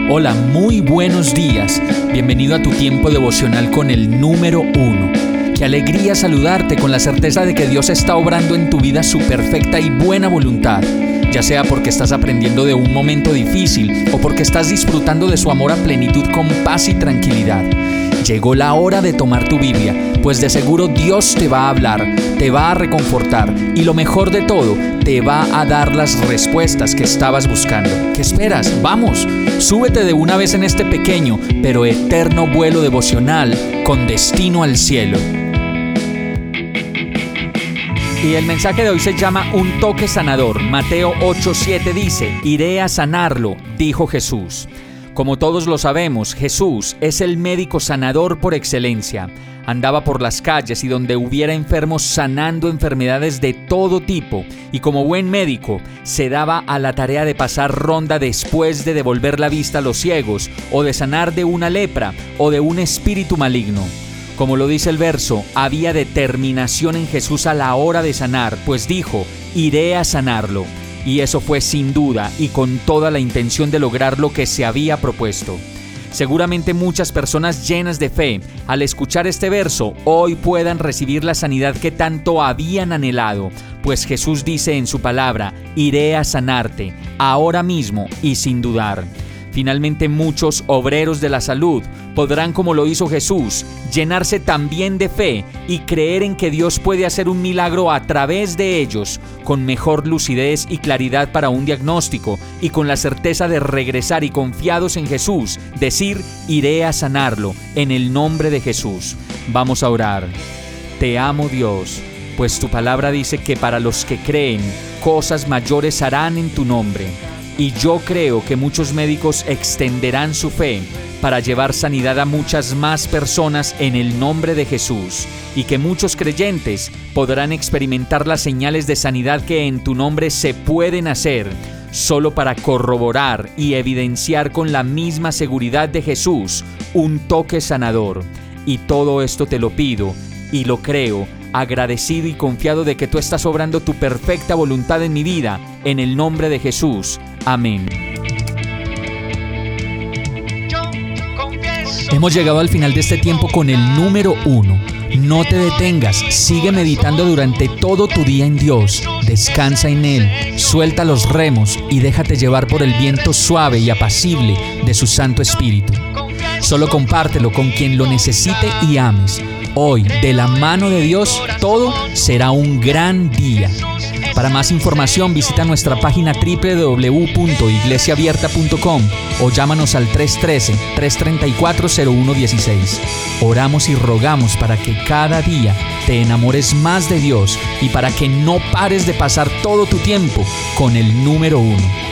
Hola, muy buenos días. Bienvenido a tu tiempo devocional con el número 1. Qué alegría saludarte con la certeza de que Dios está obrando en tu vida su perfecta y buena voluntad, ya sea porque estás aprendiendo de un momento difícil o porque estás disfrutando de su amor a plenitud con paz y tranquilidad. Llegó la hora de tomar tu Biblia, pues de seguro Dios te va a hablar, te va a reconfortar y lo mejor de todo, te va a dar las respuestas que estabas buscando. ¿Qué esperas? ¡Vamos! Súbete de una vez en este pequeño pero eterno vuelo devocional con destino al cielo. Y el mensaje de hoy se llama Un toque sanador. Mateo 8:7 dice: iré a sanarlo, dijo Jesús. Como todos lo sabemos, Jesús es el médico sanador por excelencia. Andaba por las calles y donde hubiera enfermos sanando enfermedades de todo tipo, y como buen médico se daba a la tarea de pasar ronda después de devolver la vista a los ciegos, o de sanar de una lepra o de un espíritu maligno. Como lo dice el verso, había determinación en Jesús a la hora de sanar, pues dijo: iré a sanarlo. Y eso fue sin duda y con toda la intención de lograr lo que se había propuesto. Seguramente muchas personas llenas de fe, al escuchar este verso, hoy puedan recibir la sanidad que tanto habían anhelado, pues Jesús dice en su palabra: iré a sanarte, ahora mismo y sin dudar. Finalmente, muchos obreros de la salud podrán, como lo hizo Jesús, llenarse también de fe y creer en que Dios puede hacer un milagro a través de ellos, con mejor lucidez y claridad para un diagnóstico, y con la certeza de regresar y confiados en Jesús, decir: iré a sanarlo, en el nombre de Jesús. Vamos a orar. Te amo, Dios, pues tu palabra dice que para los que creen, cosas mayores harán en tu nombre. Y yo creo que muchos médicos extenderán su fe para llevar sanidad a muchas más personas en el nombre de Jesús, y que muchos creyentes podrán experimentar las señales de sanidad que en tu nombre se pueden hacer, solo para corroborar y evidenciar con la misma seguridad de Jesús un toque sanador. Y todo esto te lo pido y lo creo, agradecido y confiado de que tú estás obrando tu perfecta voluntad en mi vida, en el nombre de Jesús. Amén. Hemos llegado al final de este tiempo con el número 1. No te detengas, sigue meditando durante todo tu día en Dios. Descansa en Él, suelta los remos y déjate llevar por el viento suave y apacible de su Santo Espíritu. Solo compártelo con quien lo necesite y ames. Hoy, de la mano de Dios, todo será un gran día. Para más información, visita nuestra página www.iglesiaabierta.com o llámanos al 313-334-0116. Oramos y rogamos para que cada día te enamores más de Dios y para que no pares de pasar todo tu tiempo con el número 1.